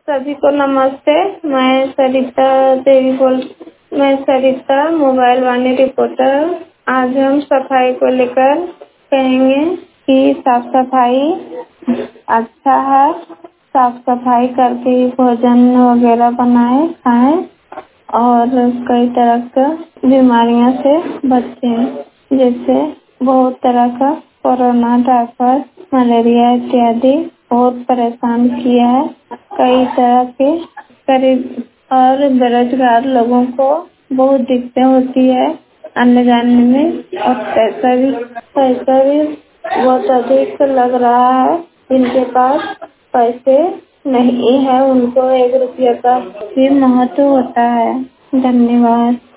सभी को नमस्ते। मैं सरिता मोबाइल वाणी रिपोर्टर। आज हम सफाई को लेकर कहेंगे कि साफ सफाई अच्छा है। साफ सफाई करके ही भोजन वगैरह बनाए खाएं और कई तरह का बीमारियों से बचें, जैसे बहुत तरह का कोरोना, टाइफाइड, मलेरिया इत्यादि बहुत परेशान किया है। कई तरह के करीब और बेरोजगार लोगों को बहुत दिक्कतें होती है आने जाने में, और पैसा भी बहुत अधिक लग रहा है। जिनके पास पैसे नहीं है उनको 1 रुपये का भी महत्व होता है। धन्यवाद।